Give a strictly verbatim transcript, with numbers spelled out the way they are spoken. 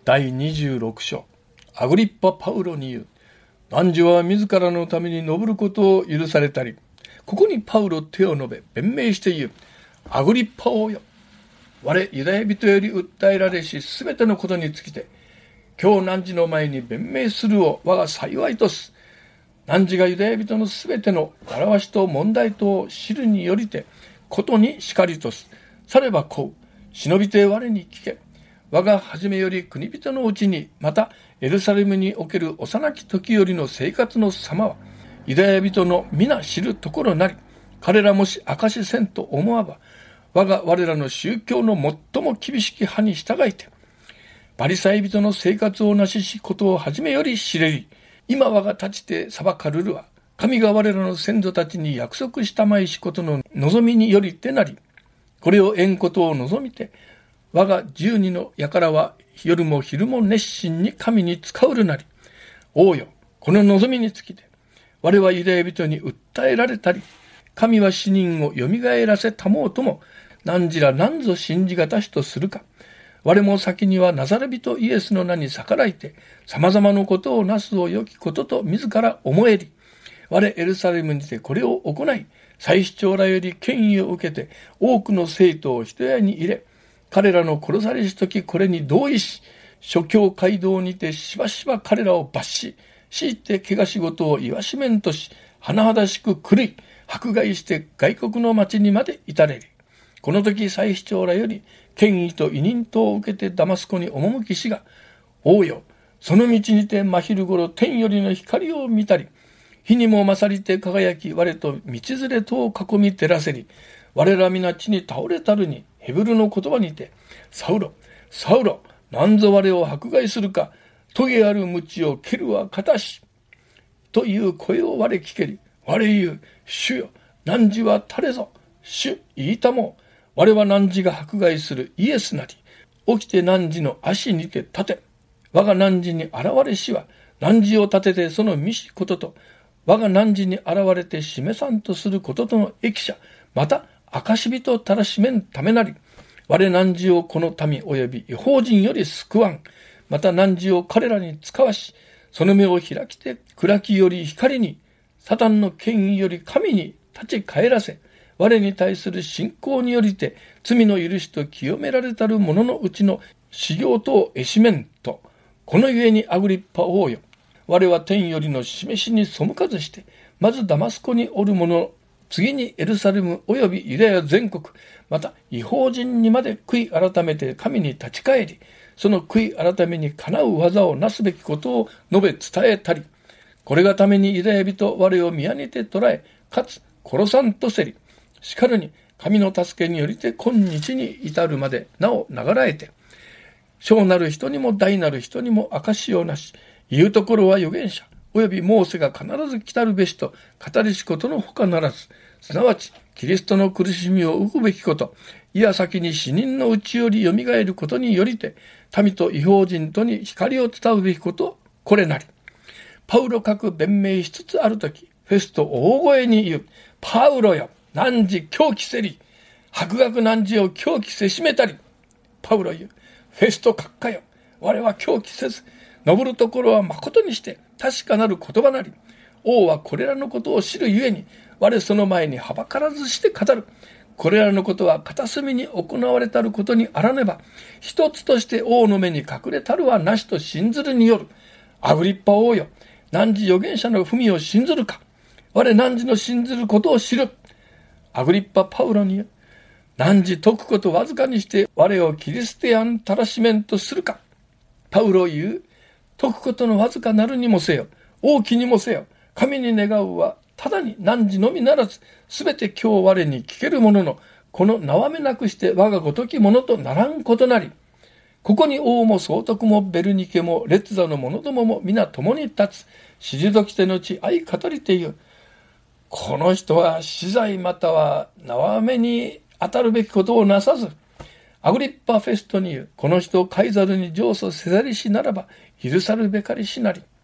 だいにじゅうろく章、アグリッパ・パウロに言う。汝は自らのために登ることを許されたり。ここにパウロ手を述べ弁明して言う。アグリッパ王よ、我ユダヤ人より訴えられしすべてのことにつきて、今日汝の前に弁明するを我が幸いとす。汝がユダヤ人のすべての表しと問題とを知るによりてことにしかりとす。さればこう忍びて我に聞け。我が初めより国人のうちに、またエルサレムにおける幼き時よりの生活の様はユダヤ人の皆知るところなり。彼らもし証しせんと思わば、我が我らの宗教の最も厳しき派に従いてバリサイ人の生活をなししことを初めより知れり。今我が立ちて裁かるるは、神が我らの先祖たちに約束したまいしことの望みによりてなり。これを得んことを望みて、我が十二の輩は夜も昼も熱心に神に使うるなり。王よ、この望みにつきて我はユダヤ人に訴えられたり、神は死人をよみがえらせたもうとも、何ら何ぞ信じがたしとするか。我も先にはナザレ人イエスの名に逆らいて、様々なことをなすを良きことと自ら思えり。我エルサレムにてこれを行い、祭司長らより権威を受けて、多くの生徒を一屋に入れ、彼らの殺されしときこれに同意し、諸教街道にてしばしば彼らを罰し、強いて怪我仕事を言わしめんとし、甚だしく狂い、迫害して外国の町にまで至れり。この時祭司長らより権威と委任とを受けてダマスコに赴きしが、王よ、その道にて真昼頃天よりの光を見たり、火にも勝りて輝き我と道連れとを囲み照らせり。我ら皆地に倒れたるにヘブルの言葉にて、サウロ、サウロ、なんぞ我を迫害するか、棘ある鞭を蹴るは片し。という声を我聞けり。我言う、主よ、汝は誰ぞ。主、言いたもう。我は汝が迫害するイエスなり。起きて汝の足にて立て。我が汝に現れしは、汝を立ててその見しことと、我が汝に現れて示さんとすることとの益者、また証人たらしめんためなり。我汝をこの民及び異邦人より救わん。また汝を彼らに使わし、その目を開きて暗きより光に、サタンの権威より神に立ち返らせ、我に対する信仰によりて罪の許しと清められたる者のうちの修行とを得しめんと。このゆえにアグリッパ王よ、我は天よりの示しに背かずして、まずダマスコにおる者、次にエルサレムおよびユダヤ全国、また異邦人にまで悔い改めて神に立ち返り、その悔い改めにかなう技をなすべきことを述べ伝えたり。これがためにユダヤ人我を宮にて捕らえ、かつ殺さんとせり。しかるに神の助けによりて今日に至るまでなお流らえて、小なる人にも大なる人にも証しをなし、言うところは預言者およびモーセが必ず来たるべしと語りしことのほかならず、すなわちキリストの苦しみを受くべきこと、いや先に死人のうちよりよみがえることによりて、民と異邦人とに光を伝うべきこと、これなり。パウロ各弁明しつつあるとき、フェスト大声に言う。パウロよ、汝狂気せり。博学汝を狂気せしめたり。パウロ言う。フェスト閣下よ、我は狂気せず、登るところは誠にして確かなる言葉なり。王はこれらのことを知るゆえに、我その前にはばからずして語る。これらのことは片隅に行われたることにあらねば、一つとして王の目に隠れたるはなしと信ずるによる。アグリッパ王よ、汝預言者の文を信ずるか。我汝の信ずることを知る。アグリッパパウロに言う。汝解くことわずかにして我をキリステアンたらしめんとするか。パウロ言う。解くことのわずかなるにもせよ、大きにもせよ、神に願うはただに汝のみならず、すべて今日我に聞けるものの、この縄目なくして我がごときものとならんことなり。ここに王も総督もベルニケも列座の者どもも皆共に立つ。退きてのち相語りて言う。この人は死罪または縄目に当たるべきことをなさず、アグリッパフェストに言う。この人をカイザルに上訴せざりしならば許さるべかりしなり。